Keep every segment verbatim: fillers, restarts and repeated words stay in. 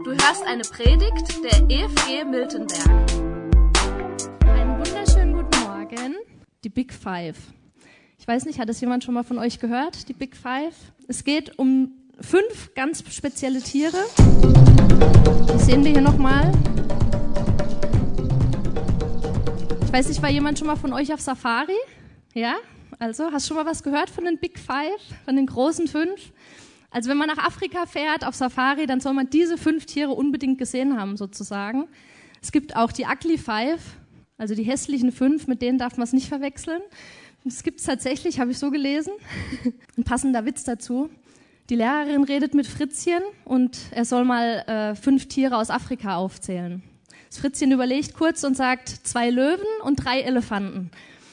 Du hörst eine Predigt der E F G Miltenberg. Einen wunderschönen guten Morgen. Die Big Five. Ich weiß nicht, hat das jemand schon mal von euch gehört, die Big Five? Es geht um fünf ganz spezielle Tiere. Die sehen wir hier nochmal. Ich weiß nicht, war jemand schon mal von euch auf Safari? Ja? Also, hast du schon mal was gehört von den Big Five, von den großen fünf? Also wenn man nach Afrika fährt, auf Safari, dann soll man diese fünf Tiere unbedingt gesehen haben, sozusagen. Es gibt auch die Ugly Five, also die hässlichen fünf, mit denen darf man es nicht verwechseln. Das gibt es tatsächlich, habe ich so gelesen. Ein passender Witz dazu. Die Lehrerin redet mit Fritzchen und er soll mal äh, fünf Tiere aus Afrika aufzählen. Das Fritzchen überlegt kurz und sagt, zwei Löwen und drei Elefanten.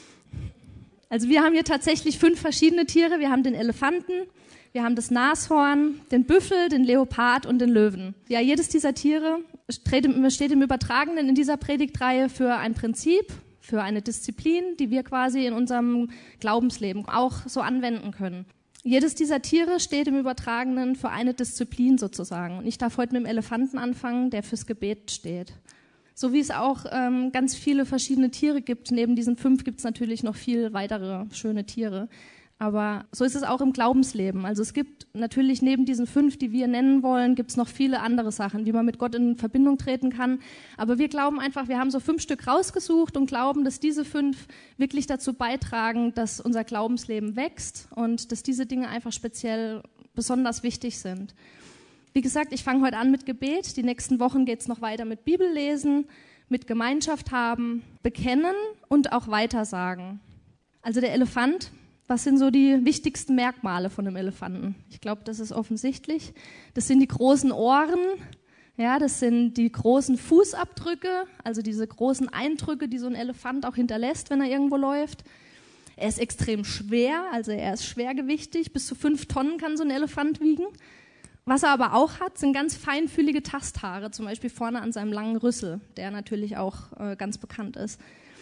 Also wir haben hier tatsächlich fünf verschiedene Tiere. Wir haben den Elefanten, wir haben das Nashorn, den Büffel, den Leopard und den Löwen. Ja, jedes dieser Tiere steht im, steht im Übertragenen in dieser Predigtreihe für ein Prinzip, für eine Disziplin, die wir quasi in unserem Glaubensleben auch so anwenden können. Jedes dieser Tiere steht im Übertragenen für eine Disziplin sozusagen. Und ich darf heute mit dem Elefanten anfangen, der fürs Gebet steht. So wie es auch ähm, ganz viele verschiedene Tiere gibt. Neben diesen fünf gibt es natürlich noch viel weitere schöne Tiere. Aber so ist es auch im Glaubensleben. Also es gibt natürlich neben diesen fünf, die wir nennen wollen, gibt es noch viele andere Sachen, wie man mit Gott in Verbindung treten kann. Aber wir glauben einfach, wir haben so fünf Stück rausgesucht und glauben, dass diese fünf wirklich dazu beitragen, dass unser Glaubensleben wächst und dass diese Dinge einfach speziell besonders wichtig sind. Wie gesagt, ich fange heute an mit Gebet. Die nächsten Wochen geht es noch weiter mit Bibellesen, mit Gemeinschaft haben, bekennen und auch weitersagen. Also der Elefant. Was sind so die wichtigsten Merkmale von einem Elefanten? Ich glaube, das ist offensichtlich. Das sind die großen Ohren, ja, das sind die großen Fußabdrücke, also diese großen Eindrücke, die so ein Elefant auch hinterlässt, wenn er irgendwo läuft. Er ist extrem schwer, also er ist schwergewichtig, bis zu fünf Tonnen kann so ein Elefant wiegen. Was er aber auch hat, sind ganz feinfühlige Tasthaare, zum Beispiel vorne an seinem langen Rüssel, der natürlich auch äh, ganz bekannt ist.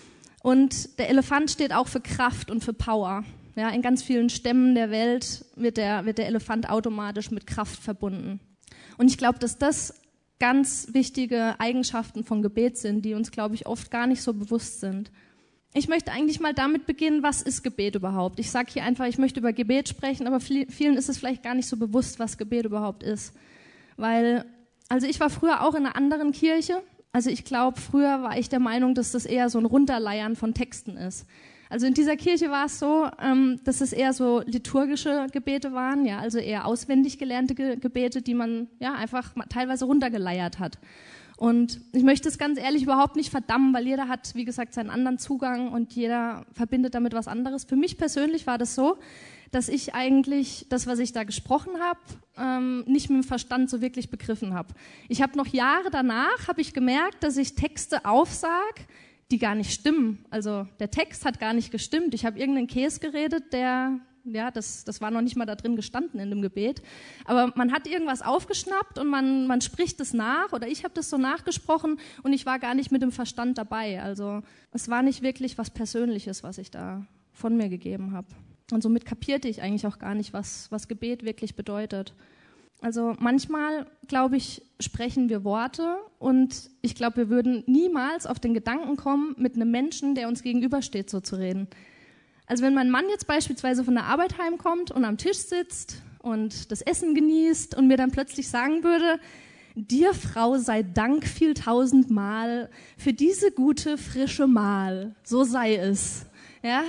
Und der Elefant steht auch für Kraft und für Power. Ja, in ganz vielen Stämmen der Welt wird der, wird der Elefant automatisch mit Kraft verbunden. Und ich glaube, dass das ganz wichtige Eigenschaften von Gebet sind, die uns, glaube ich, oft gar nicht so bewusst sind. Ich möchte eigentlich mal damit beginnen, was ist Gebet überhaupt? Ich sage hier einfach, ich möchte über Gebet sprechen, aber vielen ist es vielleicht gar nicht so bewusst, was Gebet überhaupt ist. Weil, also ich war früher auch in einer anderen Kirche. Also ich glaube, früher war ich der Meinung, dass das eher so ein Runterleiern von Texten ist. Also in dieser Kirche war es so, ähm, dass es eher so liturgische Gebete waren, ja, also eher auswendig gelernte Ge- Gebete, die man ja einfach teilweise runtergeleiert hat. Und ich möchte es ganz ehrlich überhaupt nicht verdammen, weil jeder hat, wie gesagt, seinen anderen Zugang und jeder verbindet damit was anderes. Für mich persönlich war das so, dass ich eigentlich das, was ich da gesprochen habe, ähm, nicht mit dem Verstand so wirklich begriffen habe. Ich habe noch Jahre danach, habe ich gemerkt, dass ich Texte aufsag, die gar nicht stimmen. Also der Text hat gar nicht gestimmt. Ich habe irgendeinen Käse geredet, der, ja, das, das war noch nicht mal da drin gestanden in dem Gebet. Aber man hat irgendwas aufgeschnappt und man, man spricht es nach oder ich habe das so nachgesprochen und ich war gar nicht mit dem Verstand dabei. Also es war nicht wirklich was Persönliches, was ich da von mir gegeben habe. Und somit kapierte ich eigentlich auch gar nicht, was, was Gebet wirklich bedeutet. Also manchmal, glaube ich, sprechen wir Worte und ich glaube, wir würden niemals auf den Gedanken kommen, mit einem Menschen, der uns gegenübersteht, so zu reden. Also wenn mein Mann jetzt beispielsweise von der Arbeit heimkommt und am Tisch sitzt und das Essen genießt und mir dann plötzlich sagen würde, dir, Frau, sei Dank viel tausendmal für diese gute, frische Mahl, so sei es. Ja,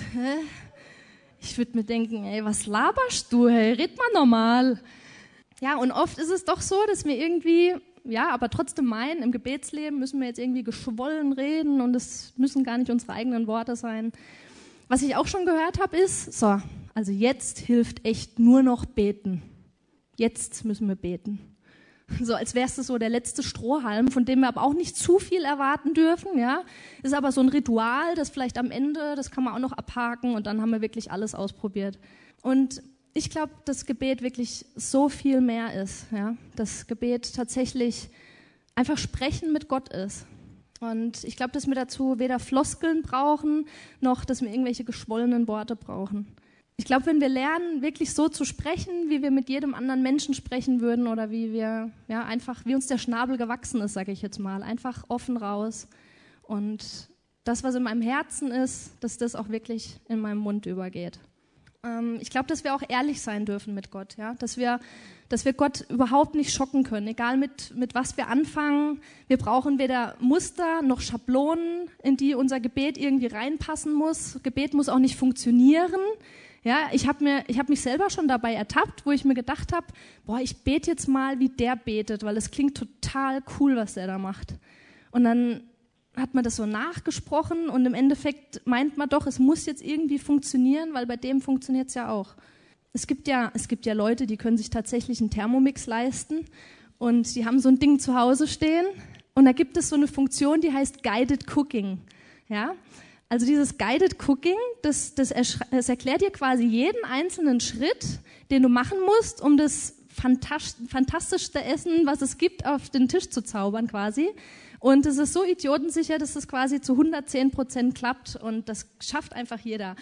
ich würde mir denken, ey, was laberst du, hey, red mal normal. Ja, und oft ist es doch so, dass wir irgendwie, ja, aber trotzdem meinen, im Gebetsleben müssen wir jetzt irgendwie geschwollen reden und es müssen gar nicht unsere eigenen Worte sein. Was ich auch schon gehört habe, ist, so, also jetzt hilft echt nur noch beten. Jetzt müssen wir beten. So, als wäre es so der letzte Strohhalm, von dem wir aber auch nicht zu viel erwarten dürfen, ja. Ist aber so ein Ritual, das vielleicht am Ende, das kann man auch noch abhaken und dann haben wir wirklich alles ausprobiert. Und ich glaube, dass Gebet wirklich so viel mehr ist, ja, dass Gebet tatsächlich einfach Sprechen mit Gott ist. Und ich glaube, dass wir dazu weder Floskeln brauchen, noch dass wir irgendwelche geschwollenen Worte brauchen. Ich glaube, wenn wir lernen, wirklich so zu sprechen, wie wir mit jedem anderen Menschen sprechen würden oder wie wir, ja, einfach, wie uns der Schnabel gewachsen ist, sage ich jetzt mal, einfach offen raus. Und das, was in meinem Herzen ist, dass das auch wirklich in meinem Mund übergeht. Ähm, ich glaube, dass wir auch ehrlich sein dürfen mit Gott, ja, dass wir, dass wir Gott überhaupt nicht schocken können, egal mit, mit was wir anfangen. Wir brauchen weder Muster noch Schablonen, in die unser Gebet irgendwie reinpassen muss. Gebet muss auch nicht funktionieren. Ja, ich habe mir, ich habe mich selber schon dabei ertappt, wo ich mir gedacht habe, boah, ich bete jetzt mal, wie der betet, weil es klingt total cool, was der da macht. Und dann hat man das so nachgesprochen und im Endeffekt meint man doch, es muss jetzt irgendwie funktionieren, weil bei dem funktioniert es ja auch. Es gibt ja, es gibt ja Leute, die können sich tatsächlich einen Thermomix leisten und die haben so ein Ding zu Hause stehen und da gibt es so eine Funktion, die heißt Guided Cooking, ja. Also dieses Guided Cooking, das, das, das erklärt dir quasi jeden einzelnen Schritt, den du machen musst, um das fantastischste Essen, was es gibt, auf den Tisch zu zaubern quasi. Und es ist so idiotensicher, dass es quasi zu hundertzehn Prozent klappt und das schafft einfach jeder.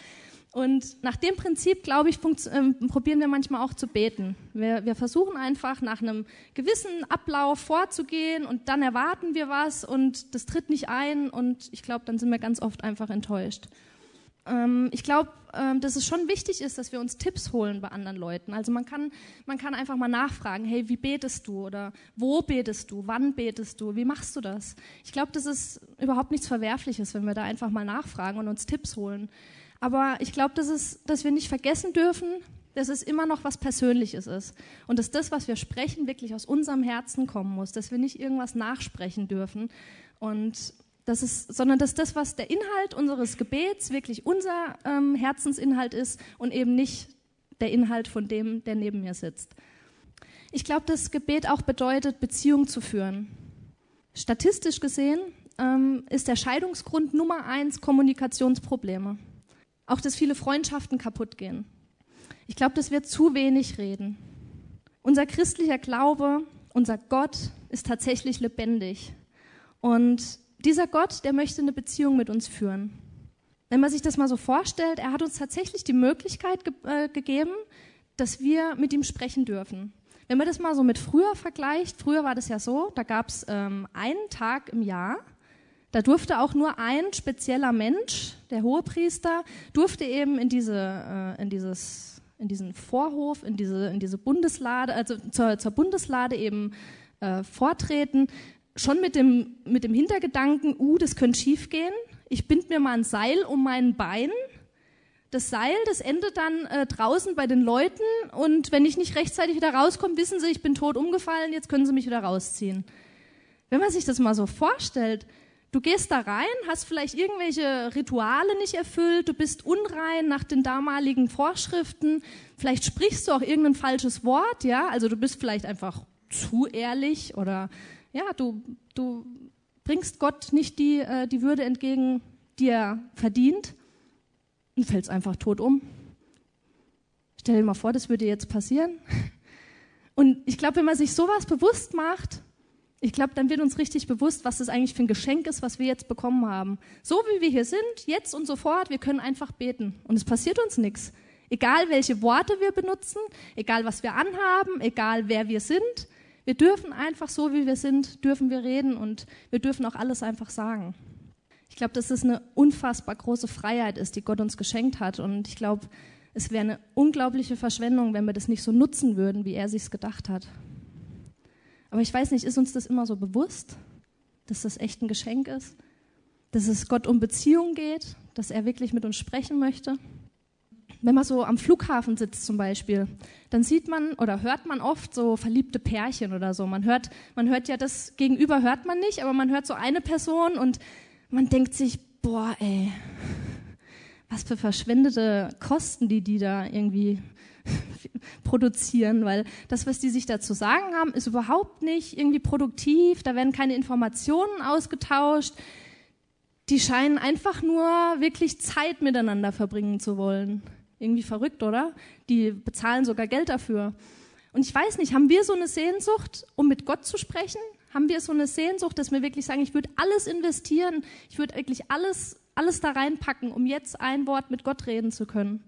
Und nach dem Prinzip, glaube ich, äh, probieren wir manchmal auch zu beten. Wir, wir versuchen einfach nach einem gewissen Ablauf vorzugehen und dann erwarten wir was und das tritt nicht ein und ich glaube, dann sind wir ganz oft einfach enttäuscht. Ähm, ich glaube, ähm, dass es schon wichtig ist, dass wir uns Tipps holen bei anderen Leuten. Also man kann, man kann einfach mal nachfragen, hey, wie betest du oder wo betest du, wann betest du, wie machst du das? Ich glaube, das ist überhaupt nichts Verwerfliches, wenn wir da einfach mal nachfragen und uns Tipps holen. Aber ich glaube, dass, es, dass wir nicht vergessen dürfen, dass es immer noch was Persönliches ist. Und dass das, was wir sprechen, wirklich aus unserem Herzen kommen muss. Dass wir nicht irgendwas nachsprechen dürfen. Und das ist, sondern dass das, was der Inhalt unseres Gebets wirklich unser ähm, Herzensinhalt ist und eben nicht der Inhalt von dem, der neben mir sitzt. Ich glaube, dass Gebet auch bedeutet, Beziehung zu führen. Statistisch gesehen ähm, ist der Scheidungsgrund Nummer eins Kommunikationsprobleme. Auch, dass viele Freundschaften kaputt gehen. Ich glaube, dass wir zu wenig reden. Unser christlicher Glaube, unser Gott ist tatsächlich lebendig. Und dieser Gott, der möchte eine Beziehung mit uns führen. Wenn man sich das mal so vorstellt, er hat uns tatsächlich die Möglichkeit ge- äh, gegeben, dass wir mit ihm sprechen dürfen. Wenn man das mal so mit früher vergleicht, früher war das ja so, da gab es ähm, einen Tag im Jahr, da durfte auch nur ein spezieller Mensch, der Hohepriester, durfte eben in diese, äh, in dieses, in diesen Vorhof, in diese, in diese Bundeslade, also zur, zur Bundeslade eben äh, vortreten, schon mit dem, mit dem Hintergedanken, uh, das könnte schief gehen. Ich bind mir mal ein Seil um mein Bein. Das Seil, das endet dann äh, draußen bei den Leuten und wenn ich nicht rechtzeitig wieder rauskomme, wissen sie, ich bin tot umgefallen, jetzt können sie mich wieder rausziehen. Wenn man sich das mal so vorstellt, du gehst da rein, hast vielleicht irgendwelche Rituale nicht erfüllt, du bist unrein nach den damaligen Vorschriften, vielleicht sprichst du auch irgendein falsches Wort, ja, also du bist vielleicht einfach zu ehrlich oder ja, du, du bringst Gott nicht die, äh, die Würde entgegen, die er verdient und fällst einfach tot um. Stell dir mal vor, das würde jetzt passieren. Und ich glaube, wenn man sich sowas bewusst macht, ich glaube, dann wird uns richtig bewusst, was das eigentlich für ein Geschenk ist, was wir jetzt bekommen haben. So wie wir hier sind, jetzt und sofort, wir können einfach beten. Und es passiert uns nichts. Egal, welche Worte wir benutzen, egal, was wir anhaben, egal, wer wir sind. Wir dürfen einfach so, wie wir sind, dürfen wir reden und wir dürfen auch alles einfach sagen. Ich glaube, dass es eine unfassbar große Freiheit ist, die Gott uns geschenkt hat. Und ich glaube, es wäre eine unglaubliche Verschwendung, wenn wir das nicht so nutzen würden, wie er sich's gedacht hat. Aber ich weiß nicht, ist uns das immer so bewusst, dass das echt ein Geschenk ist? Dass es Gott um Beziehung geht, dass er wirklich mit uns sprechen möchte? Wenn man so am Flughafen sitzt zum Beispiel, dann sieht man oder hört man oft so verliebte Pärchen oder so. Man hört, man hört ja das Gegenüber hört man nicht, aber man hört so eine Person und man denkt sich, boah ey, was für verschwendete Kosten, die die da irgendwie produzieren, weil das, was die sich da zu sagen haben, ist überhaupt nicht irgendwie produktiv, da werden keine Informationen ausgetauscht, die scheinen einfach nur wirklich Zeit miteinander verbringen zu wollen. Irgendwie verrückt, oder? Die bezahlen sogar Geld dafür. Und ich weiß nicht, haben wir so eine Sehnsucht, um mit Gott zu sprechen? Haben wir so eine Sehnsucht, dass wir wirklich sagen, ich würde alles investieren, ich würde wirklich alles, alles da reinpacken, um jetzt ein Wort mit Gott reden zu können?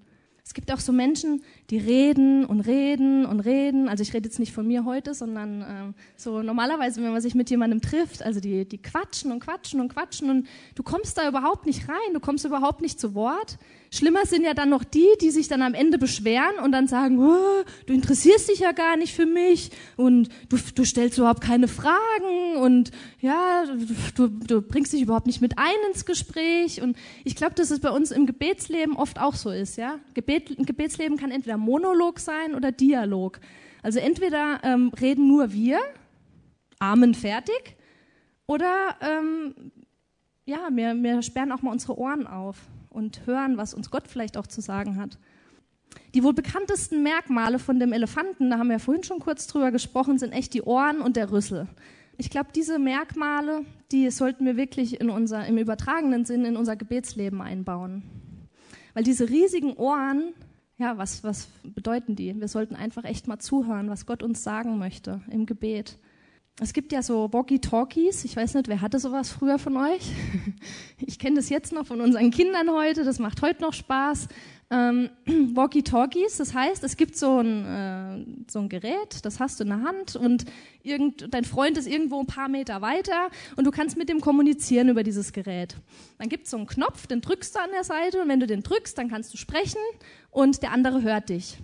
Es gibt auch so Menschen, die reden und reden und reden. Also ich rede jetzt nicht von mir heute, sondern ähm, so normalerweise, wenn man sich mit jemandem trifft, also die, die quatschen und quatschen und quatschen und du kommst da überhaupt nicht rein, du kommst überhaupt nicht zu Wort. Schlimmer sind ja dann noch die, die sich dann am Ende beschweren und dann sagen, oh, du interessierst dich ja gar nicht für mich und du, du stellst überhaupt keine Fragen und ja, du, du bringst dich überhaupt nicht mit ein ins Gespräch. Und ich glaube, dass es bei uns im Gebetsleben oft auch so ist. Ja? Gebet, ein Gebetsleben kann entweder Monolog sein oder Dialog. Also entweder ähm, reden nur wir, Amen, fertig, oder ähm, ja, wir, wir sperren auch mal unsere Ohren auf und hören, was uns Gott vielleicht auch zu sagen hat. Die wohl bekanntesten Merkmale von dem Elefanten, da haben wir ja vorhin schon kurz drüber gesprochen, sind echt die Ohren und der Rüssel. Ich glaube, diese Merkmale, die sollten wir wirklich in unser, im übertragenen Sinn in unser Gebetsleben einbauen. Weil diese riesigen Ohren, ja, was, was bedeuten die? Wir sollten einfach echt mal zuhören, was Gott uns sagen möchte im Gebet. Es gibt ja so Walkie-Talkies, ich weiß nicht, wer hatte sowas früher von euch? Ich kenne das jetzt noch von unseren Kindern heute, das macht heute noch Spaß. Ähm, Walkie-Talkies, das heißt, es gibt so ein, äh, so ein Gerät, das hast du in der Hand und irgend, dein Freund ist irgendwo ein paar Meter weiter und du kannst mit dem kommunizieren über dieses Gerät. Dann gibt es so einen Knopf, den drückst du an der Seite und wenn du den drückst, dann kannst du sprechen und der andere hört dich.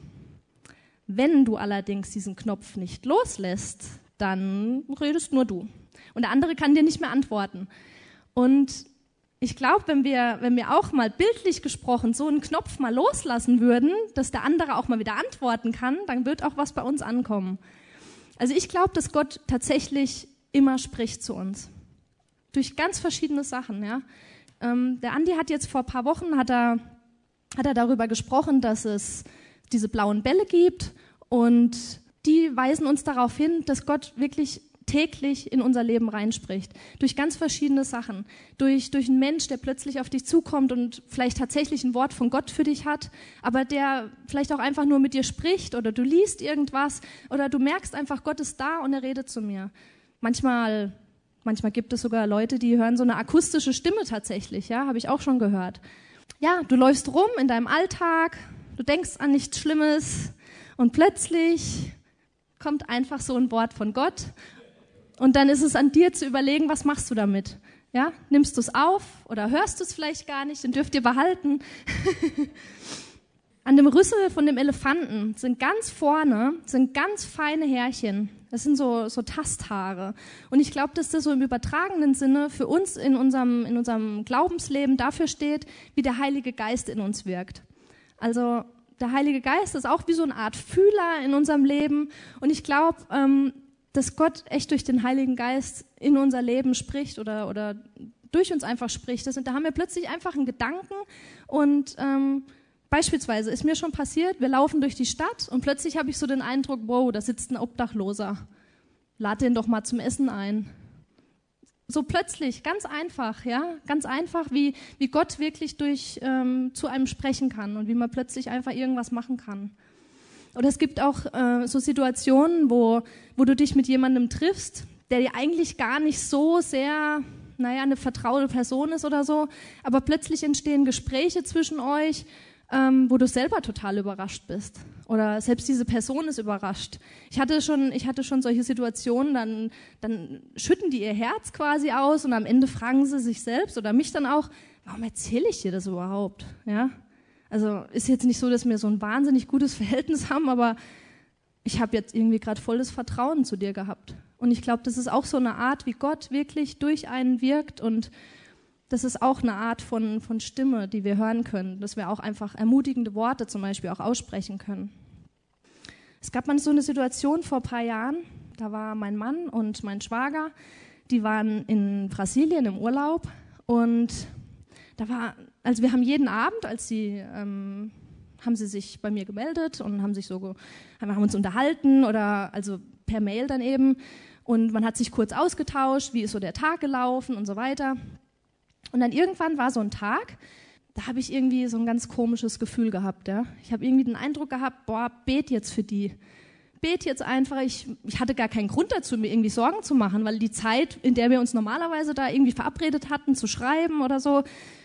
Wenn du allerdings diesen Knopf nicht loslässt, dann redest nur du. Und der andere kann dir nicht mehr antworten. Und ich glaube, wenn wir, wenn wir auch mal bildlich gesprochen so einen Knopf mal loslassen würden, dass der andere auch mal wieder antworten kann, dann wird auch was bei uns ankommen. Also ich glaube, dass Gott tatsächlich immer spricht zu uns. Durch ganz verschiedene Sachen. Ja. Ähm, der Andi hat jetzt vor ein paar Wochen hat er, hat er darüber gesprochen, dass es diese blauen Bälle gibt und die weisen uns darauf hin, dass Gott wirklich täglich in unser Leben reinspricht. Durch ganz verschiedene Sachen. Durch, durch einen Mensch, der plötzlich auf dich zukommt und vielleicht tatsächlich ein Wort von Gott für dich hat, aber der vielleicht auch einfach nur mit dir spricht oder du liest irgendwas oder du merkst einfach, Gott ist da und er redet zu mir. Manchmal, manchmal gibt es sogar Leute, die hören so eine akustische Stimme tatsächlich, ja, habe ich auch schon gehört. Ja, du läufst rum in deinem Alltag, du denkst an nichts Schlimmes und plötzlich kommt einfach so ein Wort von Gott und dann ist es an dir zu überlegen, was machst du damit? Ja, nimmst du es auf oder hörst du es vielleicht gar nicht, dann dürft ihr behalten. An dem Rüssel von dem Elefanten sind ganz vorne, sind ganz feine Härchen. Das sind so, so Tasthaare. Und ich glaube, dass das so im übertragenen Sinne für uns in unserem, in unserem Glaubensleben dafür steht, wie der Heilige Geist in uns wirkt. Also der Heilige Geist ist auch wie so eine Art Fühler in unserem Leben. Und ich glaube, ähm, dass Gott echt durch den Heiligen Geist in unser Leben spricht oder, oder durch uns einfach spricht. Das, und da haben wir plötzlich einfach einen Gedanken. Und ähm, beispielsweise ist mir schon passiert, wir laufen durch die Stadt und plötzlich habe ich so den Eindruck, wow, da sitzt ein Obdachloser. Lad den doch mal zum Essen ein. So plötzlich, ganz einfach, ja, ganz einfach, wie, wie Gott wirklich durch, ähm, zu einem sprechen kann und wie man plötzlich einfach irgendwas machen kann. Oder es gibt auch äh, so Situationen, wo, wo du dich mit jemandem triffst, der dir eigentlich gar nicht so sehr, naja, eine vertraute Person ist oder so, aber plötzlich entstehen Gespräche zwischen euch, ähm, wo du selber total überrascht bist. Oder selbst diese Person ist überrascht. Ich hatte schon, ich hatte schon solche Situationen, dann, dann schütten die ihr Herz quasi aus und am Ende fragen sie sich selbst oder mich dann auch, warum erzähle ich dir das überhaupt? Ja? Also ist jetzt nicht so, dass wir so ein wahnsinnig gutes Verhältnis haben, aber ich habe jetzt irgendwie gerade volles Vertrauen zu dir gehabt. Und ich glaube, das ist auch so eine Art, wie Gott wirklich durch einen wirkt und das ist auch eine Art von, von Stimme, die wir hören können, dass wir auch einfach ermutigende Worte zum Beispiel auch aussprechen können. Es gab mal so eine Situation vor ein paar Jahren, da war mein Mann und mein Schwager, die waren in Brasilien im Urlaub und da war, also wir haben jeden Abend, als sie, ähm, haben sie sich bei mir gemeldet und haben sich so, haben uns unterhalten oder also per Mail dann eben und man hat sich kurz ausgetauscht, wie ist so der Tag gelaufen und so weiter. Und dann irgendwann war so ein Tag, da habe ich irgendwie so ein ganz komisches Gefühl gehabt. Ja. Ich habe irgendwie den Eindruck gehabt, boah, bet jetzt für die. Bet jetzt einfach. Ich, ich hatte gar keinen Grund dazu, mir irgendwie Sorgen zu machen, weil die Zeit, in der wir uns normalerweise da irgendwie verabredet hatten, zu schreiben oder so,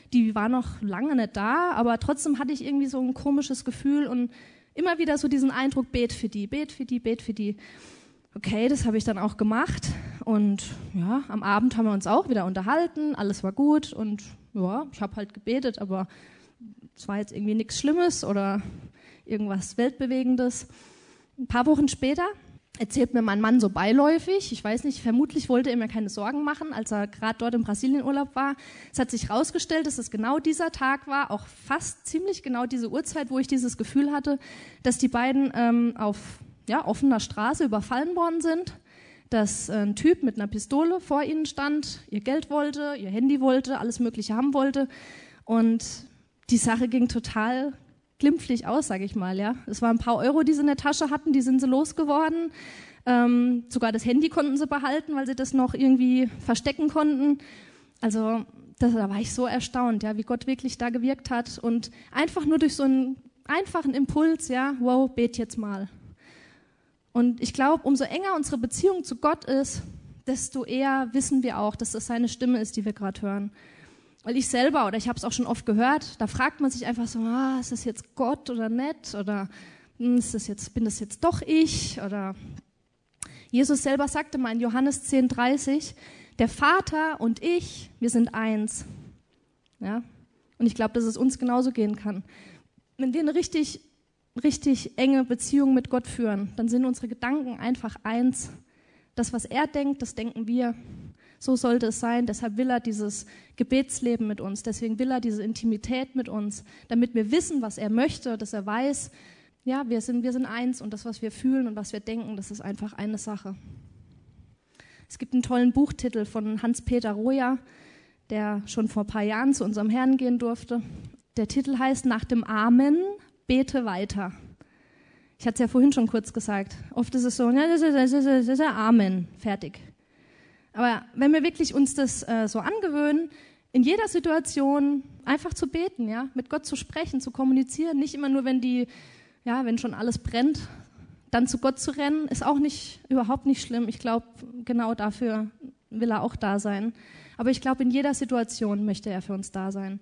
die war noch lange nicht da, aber trotzdem hatte ich irgendwie so ein komisches Gefühl und immer wieder so diesen Eindruck, bet für die, bet für die, bet für die. Okay, das habe ich dann auch gemacht und ja, am Abend haben wir uns auch wieder unterhalten, alles war gut und ja, ich habe halt gebetet, aber es war jetzt irgendwie nichts Schlimmes oder irgendwas Weltbewegendes. Ein paar Wochen später erzählt mir mein Mann so beiläufig, ich weiß nicht, vermutlich wollte er mir keine Sorgen machen, als er gerade dort im Brasilienurlaub war. Es hat sich herausgestellt, dass es genau dieser Tag war, auch fast ziemlich genau diese Uhrzeit, wo ich dieses Gefühl hatte, dass die beiden ähm, auf ja, offener Straße überfallen worden sind, dass ein Typ mit einer Pistole vor ihnen stand, ihr Geld wollte, ihr Handy wollte, alles Mögliche haben wollte und die Sache ging total glimpflich aus, sage ich mal. Ja, es waren ein paar Euro, die sie in der Tasche hatten, die sind sie losgeworden. Ähm, sogar das Handy konnten sie behalten, weil sie das noch irgendwie verstecken konnten. Also das, da war ich so erstaunt, ja, wie Gott wirklich da gewirkt hat und einfach nur durch so einen einfachen Impuls, ja, wow, bet jetzt mal. Und ich glaube, umso enger unsere Beziehung zu Gott ist, desto eher wissen wir auch, dass das seine Stimme ist, die wir gerade hören. Weil ich selber, oder ich habe es auch schon oft gehört, da fragt man sich einfach so, ah, ist das jetzt Gott oder nicht? Oder ist das jetzt, bin das jetzt doch ich? Oder Jesus selber sagte mal in Johannes zehn dreißig, der Vater und ich, wir sind eins. Ja? Und ich glaube, dass es uns genauso gehen kann. Wenn wir eine richtig, richtig enge Beziehung mit Gott führen, dann sind unsere Gedanken einfach eins. Das, was er denkt, das denken wir. So sollte es sein, deshalb will er dieses Gebetsleben mit uns, deswegen will er diese Intimität mit uns, damit wir wissen, was er möchte, dass er weiß, ja, wir sind, wir sind eins und das, was wir fühlen und was wir denken, das ist einfach eine Sache. Es gibt einen tollen Buchtitel von Hans-Peter Roja, der schon vor ein paar Jahren zu unserem Herrn gehen durfte. Der Titel heißt Nach dem Amen, bete weiter. Ich hatte es ja vorhin schon kurz gesagt. Oft ist es so, ja, das ist, das ist, das ist Amen, fertig. Aber wenn wir wirklich uns das äh, so angewöhnen, in jeder Situation einfach zu beten, ja, mit Gott zu sprechen, zu kommunizieren, nicht immer nur, wenn die, ja, wenn schon alles brennt, dann zu Gott zu rennen, ist auch nicht, überhaupt nicht schlimm. Ich glaube, genau dafür will er auch da sein. Aber ich glaube, in jeder Situation möchte er für uns da sein.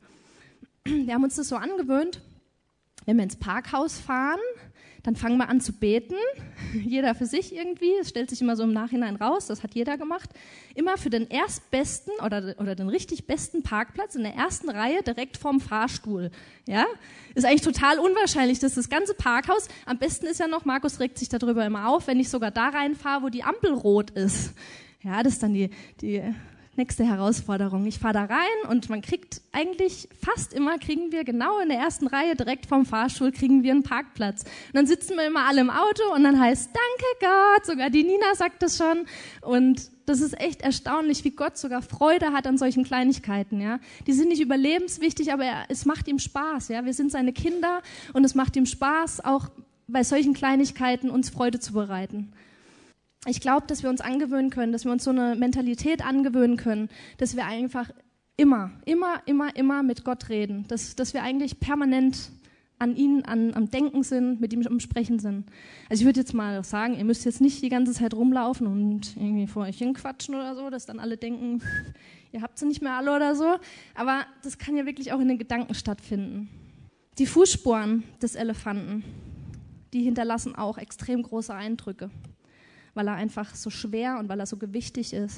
Wir haben uns das so angewöhnt, wenn wir ins Parkhaus fahren, dann fangen wir an zu beten, jeder für sich irgendwie, es stellt sich immer so im Nachhinein raus, das hat jeder gemacht, immer für den erstbesten oder, oder den richtig besten Parkplatz in der ersten Reihe direkt vorm Fahrstuhl. Ja? Ist eigentlich total unwahrscheinlich, dass das ganze Parkhaus, am besten ist ja noch, Markus regt sich darüber immer auf, wenn ich sogar da reinfahre, wo die Ampel rot ist. Ja, das ist dann die, die nächste Herausforderung. Ich fahre da rein und man kriegt eigentlich, fast immer kriegen wir genau in der ersten Reihe direkt vom Fahrstuhl kriegen wir einen Parkplatz. Und dann sitzen wir immer alle im Auto und dann heißt, danke Gott, sogar die Nina sagt das schon. Und das ist echt erstaunlich, wie Gott sogar Freude hat an solchen Kleinigkeiten. Ja, die sind nicht überlebenswichtig, aber er, es macht ihm Spaß. Ja, wir sind seine Kinder und es macht ihm Spaß, auch bei solchen Kleinigkeiten uns Freude zu bereiten. Ich glaube, dass wir uns angewöhnen können, dass wir uns so eine Mentalität angewöhnen können, dass wir einfach immer, immer, immer, immer mit Gott reden, dass, dass wir eigentlich permanent an ihn, an, am Denken sind, mit ihm am Sprechen sind. Also ich würde jetzt mal sagen, ihr müsst jetzt nicht die ganze Zeit rumlaufen und irgendwie vor euch hinquatschen oder so, dass dann alle denken, ihr habt sie nicht mehr alle oder so, aber das kann ja wirklich auch in den Gedanken stattfinden. Die Fußspuren des Elefanten, die hinterlassen auch extrem große Eindrücke, weil er einfach so schwer und weil er so gewichtig ist.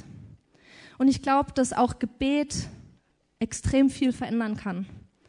Und ich glaube, dass auch Gebet extrem viel verändern kann.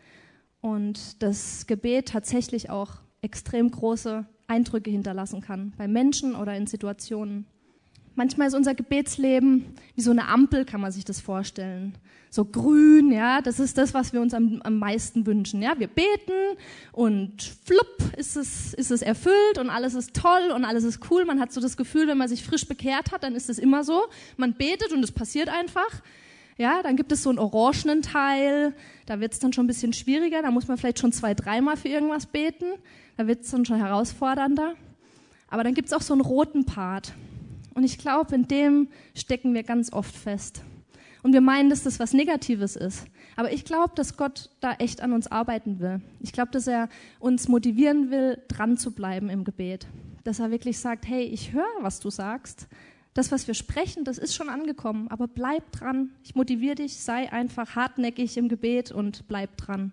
Und das Gebet tatsächlich auch extrem große Eindrücke hinterlassen kann, bei Menschen oder in Situationen. Manchmal ist unser Gebetsleben wie so eine Ampel, kann man sich das vorstellen. So grün, ja, das ist das, was wir uns am, am meisten wünschen. Ja, wir beten und flupp ist es, ist es erfüllt und alles ist toll und alles ist cool. Man hat so das Gefühl, wenn man sich frisch bekehrt hat, dann ist es immer so. Man betet und es passiert einfach. Ja, dann gibt es so einen orangenen Teil, da wird es dann schon ein bisschen schwieriger, da muss man vielleicht schon zwei, dreimal für irgendwas beten, da wird es dann schon herausfordernder. Aber dann gibt es auch so einen roten Part. Und ich glaube, in dem stecken wir ganz oft fest. Und wir meinen, dass das was Negatives ist. Aber ich glaube, dass Gott da echt an uns arbeiten will. Ich glaube, dass er uns motivieren will, dran zu bleiben im Gebet. Dass er wirklich sagt, hey, ich höre, was du sagst. Das, was wir sprechen, das ist schon angekommen, aber bleib dran. Ich motiviere dich, sei einfach hartnäckig im Gebet und bleib dran.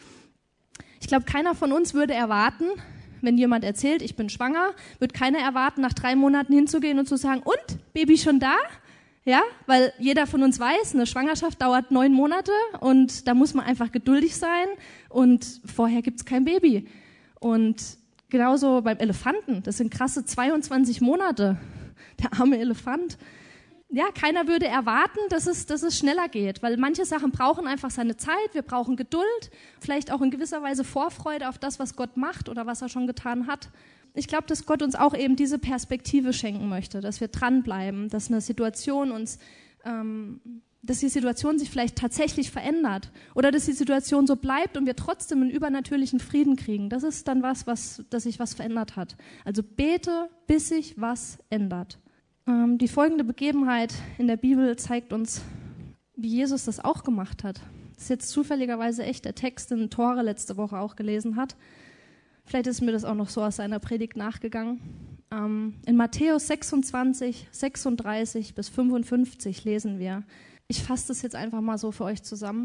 Ich glaube, keiner von uns würde erwarten, wenn jemand erzählt, ich bin schwanger, wird keiner erwarten, nach drei Monaten hinzugehen und zu sagen, und, Baby schon da? Ja, weil jeder von uns weiß, eine Schwangerschaft dauert neun Monate und da muss man einfach geduldig sein und vorher gibt's kein Baby. Und genauso beim Elefanten, das sind krasse zweiundzwanzig Monate. Der arme Elefant. Ja, keiner würde erwarten, dass es, dass es schneller geht, weil manche Sachen brauchen einfach seine Zeit, wir brauchen Geduld, vielleicht auch in gewisser Weise Vorfreude auf das, was Gott macht oder was er schon getan hat. Ich glaube, dass Gott uns auch eben diese Perspektive schenken möchte, dass wir dranbleiben, dass eine Situation uns, ähm, dass die Situation sich vielleicht tatsächlich verändert oder dass die Situation so bleibt und wir trotzdem einen übernatürlichen Frieden kriegen. Das ist dann was, was, dass sich was verändert hat. Also bete, bis sich was ändert. Ähm, die folgende Begebenheit in der Bibel zeigt uns, wie Jesus das auch gemacht hat. Das ist jetzt zufälligerweise echt der Text, den Tore letzte Woche auch gelesen hat. Vielleicht ist mir das auch noch so aus seiner Predigt nachgegangen. Ähm, in Matthäus sechsundzwanzig, sechsunddreißig bis fünfundfünfzig lesen wir. Ich fasse das jetzt einfach mal so für euch zusammen.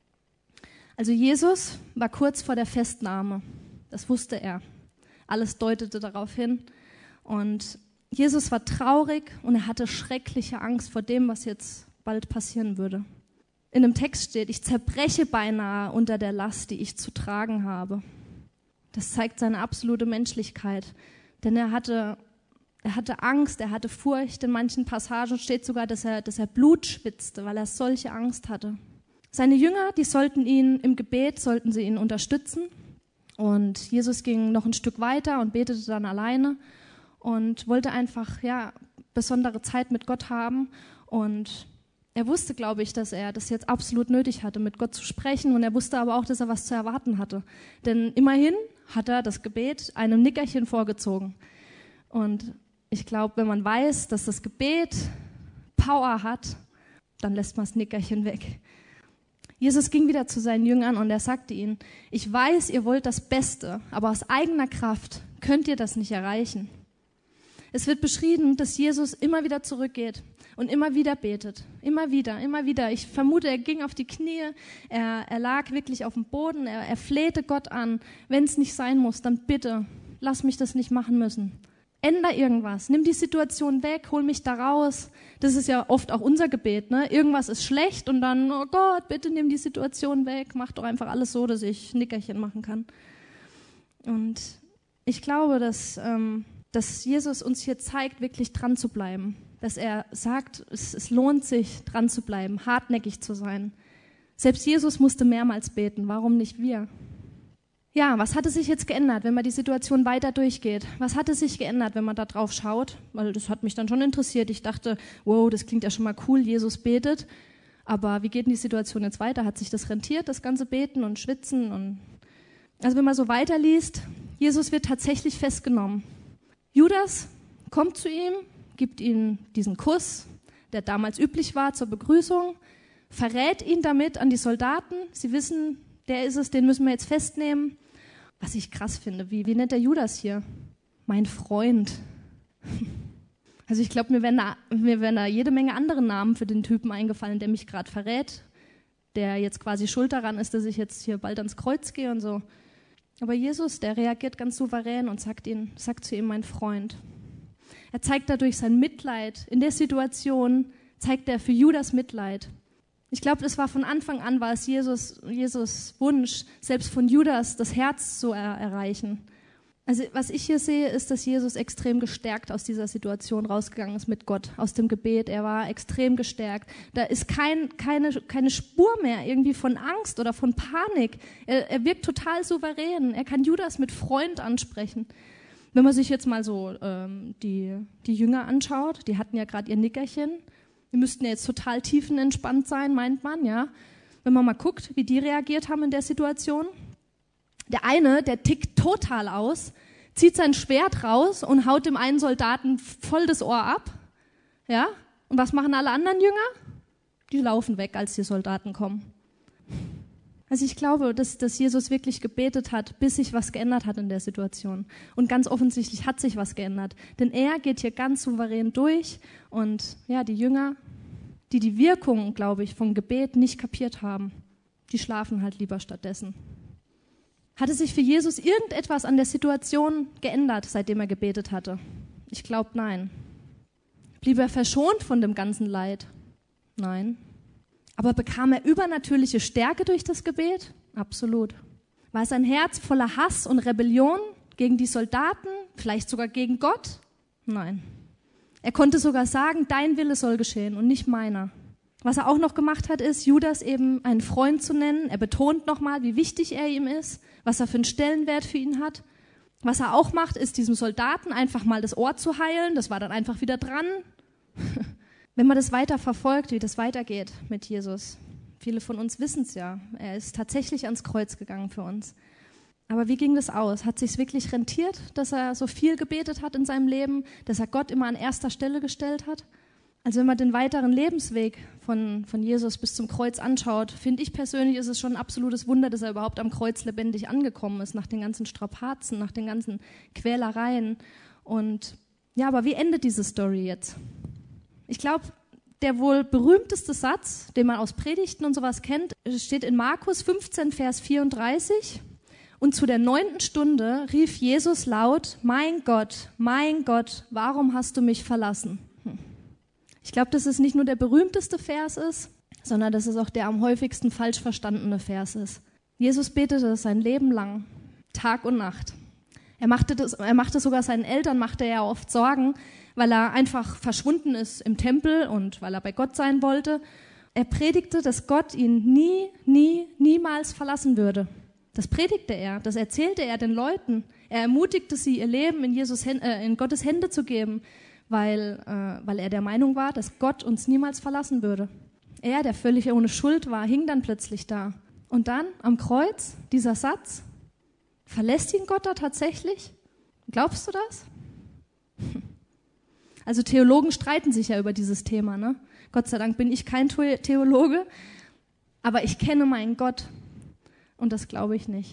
Also Jesus war kurz vor der Festnahme. Das wusste er. Alles deutete darauf hin. Und Jesus war traurig und er hatte schreckliche Angst vor dem, was jetzt bald passieren würde. In dem Text steht, ich zerbreche beinahe unter der Last, die ich zu tragen habe. Das zeigt seine absolute Menschlichkeit, denn er hatte, er hatte Angst, er hatte Furcht. In manchen Passagen steht sogar, dass er, dass er Blut schwitzte, weil er solche Angst hatte. Seine Jünger, die sollten ihn im Gebet, sollten sie ihn unterstützen. Und Jesus ging noch ein Stück weiter und betete dann alleine und wollte einfach, ja, besondere Zeit mit Gott haben. Und er wusste, glaube ich, dass er das jetzt absolut nötig hatte, mit Gott zu sprechen. Und er wusste aber auch, dass er was zu erwarten hatte. Denn immerhin hat er das Gebet einem Nickerchen vorgezogen. Und ich glaube, wenn man weiß, dass das Gebet Power hat, dann lässt man das Nickerchen weg. Jesus ging wieder zu seinen Jüngern und er sagte ihnen, ich weiß, ihr wollt das Beste, aber aus eigener Kraft könnt ihr das nicht erreichen. Es wird beschrieben, dass Jesus immer wieder zurückgeht und immer wieder betet. Immer wieder, immer wieder. Ich vermute, er ging auf die Knie, er, er lag wirklich auf dem Boden, er, er flehte Gott an. Wenn es nicht sein muss, dann bitte, lass mich das nicht machen müssen. Änder irgendwas, nimm die Situation weg, hol mich da raus. Das ist ja oft auch unser Gebet, ne? Irgendwas ist schlecht und dann, oh Gott, bitte nimm die Situation weg, mach doch einfach alles so, dass ich Nickerchen machen kann. Und ich glaube, dass... Ähm, dass Jesus uns hier zeigt, wirklich dran zu bleiben. Dass er sagt, es, es lohnt sich, dran zu bleiben, hartnäckig zu sein. Selbst Jesus musste mehrmals beten, warum nicht wir? Ja, was hatte sich jetzt geändert, wenn man die Situation weiter durchgeht? Was hatte sich geändert, wenn man da drauf schaut? Weil das hat mich dann schon interessiert. Ich dachte, wow, das klingt ja schon mal cool, Jesus betet. Aber wie geht denn die Situation jetzt weiter? Hat sich das rentiert, das ganze Beten und Schwitzen? Und also wenn man so weiterliest, Jesus wird tatsächlich festgenommen. Judas kommt zu ihm, gibt ihm diesen Kuss, der damals üblich war zur Begrüßung, verrät ihn damit an die Soldaten. Sie wissen, der ist es, den müssen wir jetzt festnehmen. Was ich krass finde, wie, wie nennt der Judas hier? Mein Freund. Also ich glaube, mir wären da, mir wären da jede Menge andere Namen für den Typen eingefallen, der mich gerade verrät, der jetzt quasi schuld daran ist, dass ich jetzt hier bald ans Kreuz gehe und so. Aber Jesus, der reagiert ganz souverän und sagt, ihn, sagt zu ihm, mein Freund. Er zeigt dadurch sein Mitleid. In der Situation zeigt er für Judas Mitleid. Ich glaube, das war von Anfang an, war es Jesus, Jesus Wunsch, selbst von Judas das Herz zu er, erreichen. Also was ich hier sehe, ist, dass Jesus extrem gestärkt aus dieser Situation rausgegangen ist mit Gott, aus dem Gebet. Er war extrem gestärkt. Da ist kein, keine, keine Spur mehr irgendwie von Angst oder von Panik. Er, er wirkt total souverän. Er kann Judas mit Freund ansprechen. Wenn man sich jetzt mal so ähm, die, die Jünger anschaut, die hatten ja gerade ihr Nickerchen. Die müssten ja jetzt total tiefenentspannt sein, meint man, ja. Wenn man mal guckt, wie die reagiert haben in der Situation. Der eine, der tickt total aus, zieht sein Schwert raus und haut dem einen Soldaten voll das Ohr ab. Ja? Und was machen alle anderen Jünger? Die laufen weg, als die Soldaten kommen. Also ich glaube, dass, dass Jesus wirklich gebetet hat, bis sich was geändert hat in der Situation. Und ganz offensichtlich hat sich was geändert. Denn er geht hier ganz souverän durch und ja, die Jünger, die die Wirkung, glaube ich, vom Gebet nicht kapiert haben, die schlafen halt lieber stattdessen. Hatte sich für Jesus irgendetwas an der Situation geändert, seitdem er gebetet hatte? Ich glaube, nein. Blieb er verschont von dem ganzen Leid? Nein. Aber bekam er übernatürliche Stärke durch das Gebet? Absolut. War sein Herz voller Hass und Rebellion gegen die Soldaten, vielleicht sogar gegen Gott? Nein. Er konnte sogar sagen, dein Wille soll geschehen und nicht meiner. Was er auch noch gemacht hat, ist, Judas eben einen Freund zu nennen. Er betont nochmal, wie wichtig er ihm ist, was er für einen Stellenwert für ihn hat. Was er auch macht, ist, diesem Soldaten einfach mal das Ohr zu heilen. Das war dann einfach wieder dran. Wenn man das weiter verfolgt, wie das weitergeht mit Jesus. Viele von uns wissen es ja. Er ist tatsächlich ans Kreuz gegangen für uns. Aber wie ging das aus? Hat sich's wirklich rentiert, dass er so viel gebetet hat in seinem Leben, dass er Gott immer an erster Stelle gestellt hat? Also wenn man den weiteren Lebensweg von, von Jesus bis zum Kreuz anschaut, finde ich persönlich, ist es schon ein absolutes Wunder, dass er überhaupt am Kreuz lebendig angekommen ist, nach den ganzen Strapazen, nach den ganzen Quälereien. Und ja, aber wie endet diese Story jetzt? Ich glaube, der wohl berühmteste Satz, den man aus Predigten und sowas kennt, steht in Markus fünfzehn, Vers vierunddreißig. Und zu der neunten Stunde rief Jesus laut, mein Gott, mein Gott, warum hast du mich verlassen? Hm. Ich glaube, dass es nicht nur der berühmteste Vers ist, sondern dass es auch der am häufigsten falsch verstandene Vers ist. Jesus betete sein Leben lang, Tag und Nacht. Er machte, das, er machte sogar seinen Eltern, machte er oft Sorgen, weil er einfach verschwunden ist im Tempel und weil er bei Gott sein wollte. Er predigte, dass Gott ihn nie, nie, niemals verlassen würde. Das predigte er, das erzählte er den Leuten. Er ermutigte sie, ihr Leben in, Jesus, äh, in Gottes Hände zu geben, weil, äh, weil er der Meinung war, dass Gott uns niemals verlassen würde. Er, der völlig ohne Schuld war, hing dann plötzlich da. Und dann am Kreuz, dieser Satz, verlässt ihn Gott da tatsächlich? Glaubst du das? Also Theologen streiten sich ja über dieses Thema, ne? Gott sei Dank bin ich kein Theologe, aber ich kenne meinen Gott und das glaube ich nicht.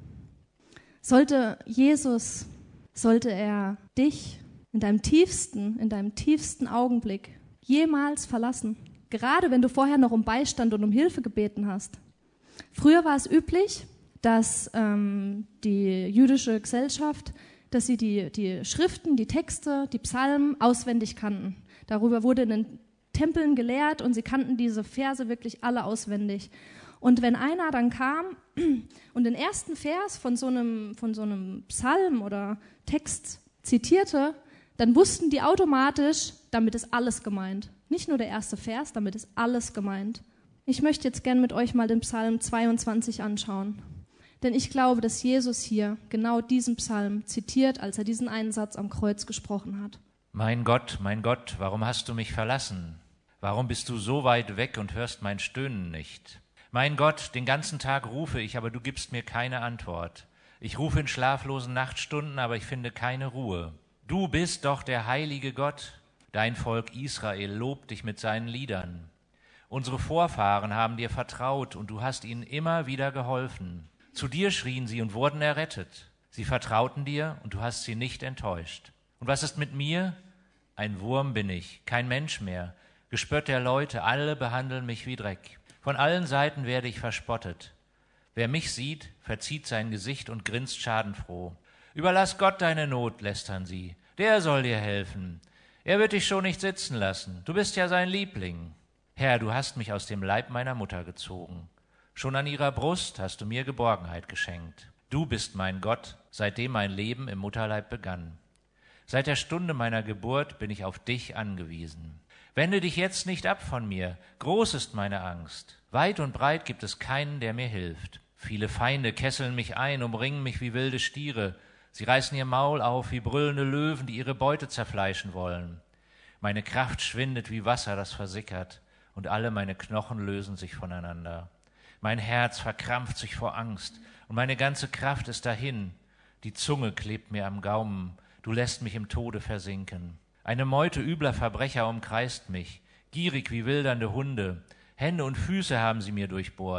Sollte Jesus, sollte er dich in deinem tiefsten, in deinem tiefsten Augenblick jemals verlassen? Gerade wenn du vorher noch um Beistand und um Hilfe gebeten hast. Früher war es üblich, dass ähm, die jüdische Gesellschaft, dass sie die, die Schriften, die Texte, die Psalmen auswendig kannten. Darüber wurde in den Tempeln gelehrt und sie kannten diese Verse wirklich alle auswendig. Und wenn einer dann kam und den ersten Vers von so einem, von so einem Psalm oder Text zitierte, dann wussten die automatisch, damit ist alles gemeint. Nicht nur der erste Vers, damit ist alles gemeint. Ich möchte jetzt gern mit euch mal den Psalm zweiundzwanzig anschauen. Denn ich glaube, dass Jesus hier genau diesen Psalm zitiert, als er diesen einen Satz am Kreuz gesprochen hat. Mein Gott, mein Gott, warum hast du mich verlassen? Warum bist du so weit weg und hörst mein Stöhnen nicht? Mein Gott, den ganzen Tag rufe ich, aber du gibst mir keine Antwort. Ich rufe in schlaflosen Nachtstunden, aber ich finde keine Ruhe. Du bist doch der heilige Gott. Dein Volk Israel lobt dich mit seinen Liedern. Unsere Vorfahren haben dir vertraut und du hast ihnen immer wieder geholfen. Zu dir schrien sie und wurden errettet. Sie vertrauten dir und du hast sie nicht enttäuscht. Und was ist mit mir? Ein Wurm bin ich, kein Mensch mehr. Gespött der Leute, alle behandeln mich wie Dreck. Von allen Seiten werde ich verspottet. Wer mich sieht, verzieht sein Gesicht und grinst schadenfroh. Überlass Gott deine Not, lästern sie. Der soll dir helfen. Er wird dich schon nicht sitzen lassen. Du bist ja sein Liebling. Herr, du hast mich aus dem Leib meiner Mutter gezogen. Schon an ihrer Brust hast du mir Geborgenheit geschenkt. Du bist mein Gott, seitdem mein Leben im Mutterleib begann. Seit der Stunde meiner Geburt bin ich auf dich angewiesen. Wende dich jetzt nicht ab von mir, groß ist meine Angst. Weit und breit gibt es keinen, der mir hilft. Viele Feinde kesseln mich ein, umringen mich wie wilde Stiere. Sie reißen ihr Maul auf wie brüllende Löwen, die ihre Beute zerfleischen wollen. Meine Kraft schwindet wie Wasser, das versickert, und alle meine Knochen lösen sich voneinander. Mein Herz verkrampft sich vor Angst, und meine ganze Kraft ist dahin. Die Zunge klebt mir am Gaumen, du lässt mich im Tode versinken. Eine Meute übler Verbrecher umkreist mich, gierig wie wildernde Hunde. Hände und Füße haben sie mir durchbohrt.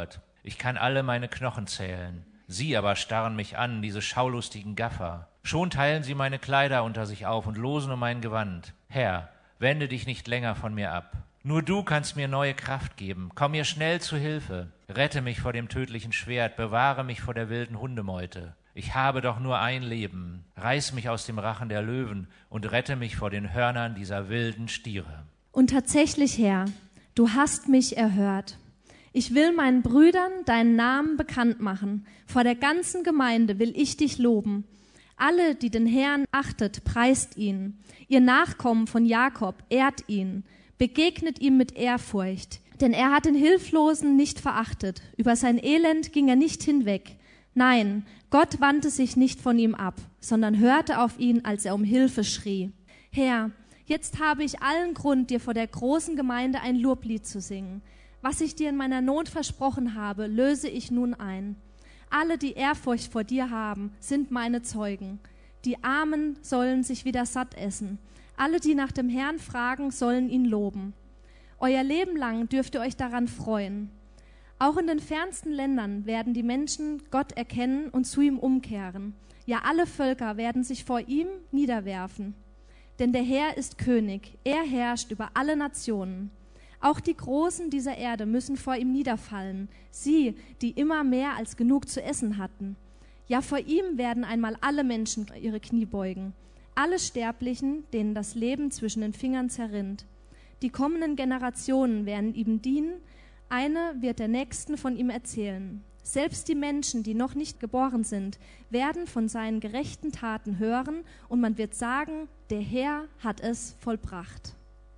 Ich kann alle meine Knochen zählen. Sie aber starren mich an, diese schaulustigen Gaffer. Schon teilen sie meine Kleider unter sich auf und losen um mein Gewand. Herr, wende dich nicht länger von mir ab. Nur du kannst mir neue Kraft geben. Komm mir schnell zu Hilfe. Rette mich vor dem tödlichen Schwert, bewahre mich vor der wilden Hundemeute. Ich habe doch nur ein Leben. Reiß mich aus dem Rachen der Löwen und rette mich vor den Hörnern dieser wilden Stiere. Und tatsächlich, Herr, du hast mich erhört. Ich will meinen Brüdern deinen Namen bekannt machen. Vor der ganzen Gemeinde will ich dich loben. Alle, die den Herrn achtet, preist ihn. Ihr Nachkommen von Jakob ehrt ihn. Begegnet ihm mit Ehrfurcht. Denn er hat den Hilflosen nicht verachtet. Über sein Elend ging er nicht hinweg. Nein, Gott wandte sich nicht von ihm ab, sondern hörte auf ihn, als er um Hilfe schrie. Herr, jetzt habe ich allen Grund, dir vor der großen Gemeinde ein Loblied zu singen. Was ich dir in meiner Not versprochen habe, löse ich nun ein. Alle, die Ehrfurcht vor dir haben, sind meine Zeugen. Die Armen sollen sich wieder satt essen. Alle, die nach dem Herrn fragen, sollen ihn loben. Euer Leben lang dürft ihr euch daran freuen. Auch in den fernsten Ländern werden die Menschen Gott erkennen und zu ihm umkehren. Ja, alle Völker werden sich vor ihm niederwerfen. Denn der Herr ist König, er herrscht über alle Nationen. Auch die Großen dieser Erde müssen vor ihm niederfallen, sie, die immer mehr als genug zu essen hatten. Ja, vor ihm werden einmal alle Menschen ihre Knie beugen, alle Sterblichen, denen das Leben zwischen den Fingern zerrinnt. Die kommenden Generationen werden ihm dienen, eine wird der Nächsten von ihm erzählen. Selbst die Menschen, die noch nicht geboren sind, werden von seinen gerechten Taten hören und man wird sagen, der Herr hat es vollbracht.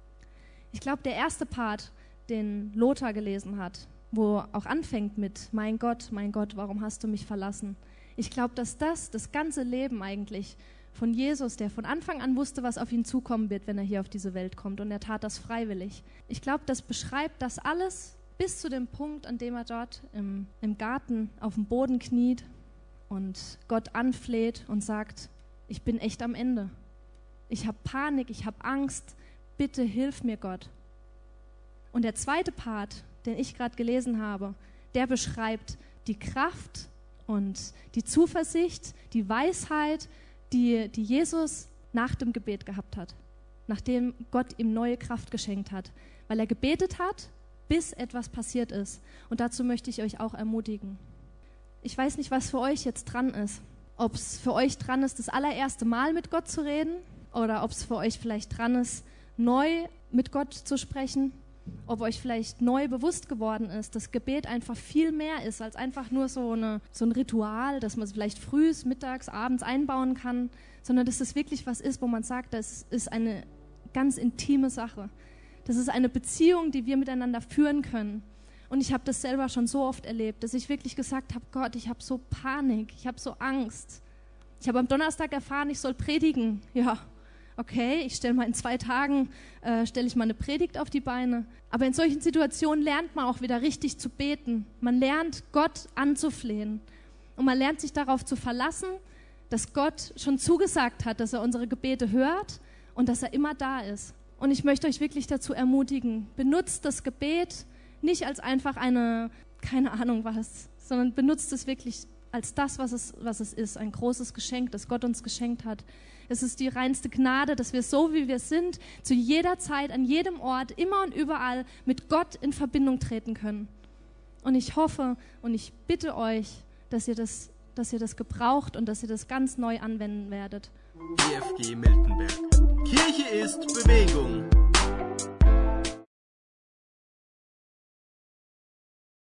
Ich glaube, der erste Part, den Lothar gelesen hat, wo auch anfängt mit Mein Gott, mein Gott, warum hast du mich verlassen? Ich glaube, dass das das ganze Leben eigentlich von Jesus, der von Anfang an wusste, was auf ihn zukommen wird, wenn er hier auf diese Welt kommt, und er tat das freiwillig. Ich glaube, das beschreibt das alles bis zu dem Punkt, an dem er dort im, im Garten auf dem Boden kniet und Gott anfleht und sagt, ich bin echt am Ende. Ich habe Panik, ich habe Angst. Bitte hilf mir, Gott. Und der zweite Part, den ich gerade gelesen habe, der beschreibt die Kraft und die Zuversicht, die Weisheit, die, die Jesus nach dem Gebet gehabt hat, nachdem Gott ihm neue Kraft geschenkt hat, weil er gebetet hat, bis etwas passiert ist. Und dazu möchte ich euch auch ermutigen. Ich weiß nicht, was für euch jetzt dran ist. Ob es für euch dran ist, das allererste Mal mit Gott zu reden, oder ob es für euch vielleicht dran ist, neu mit Gott zu sprechen, ob euch vielleicht neu bewusst geworden ist, dass Gebet einfach viel mehr ist als einfach nur so, eine, so ein Ritual, dass man es vielleicht früh, mittags, abends einbauen kann, sondern dass es wirklich was ist, wo man sagt, das ist eine ganz intime Sache. Das ist eine Beziehung, die wir miteinander führen können. Und ich habe das selber schon so oft erlebt, dass ich wirklich gesagt habe, Gott, ich habe so Panik, ich habe so Angst. Ich habe am Donnerstag erfahren, ich soll predigen. Ja, okay, ich stelle mal in zwei Tagen, äh, stelle ich mal eine Predigt auf die Beine. Aber in solchen Situationen lernt man auch wieder richtig zu beten. Man lernt, Gott anzuflehen. Und man lernt sich darauf zu verlassen, dass Gott schon zugesagt hat, dass er unsere Gebete hört und dass er immer da ist. Und ich möchte euch wirklich dazu ermutigen, benutzt das Gebet nicht als einfach eine, keine Ahnung was, sondern benutzt es wirklich als das, was es, was es ist, ein großes Geschenk, das Gott uns geschenkt hat. Es ist die reinste Gnade, dass wir so, wie wir sind, zu jeder Zeit, an jedem Ort, immer und überall mit Gott in Verbindung treten können. Und ich hoffe und ich bitte euch, dass ihr das, dass ihr das gebraucht und dass ihr das ganz neu anwenden werdet. E F G Miltenberg. Kirche ist Bewegung.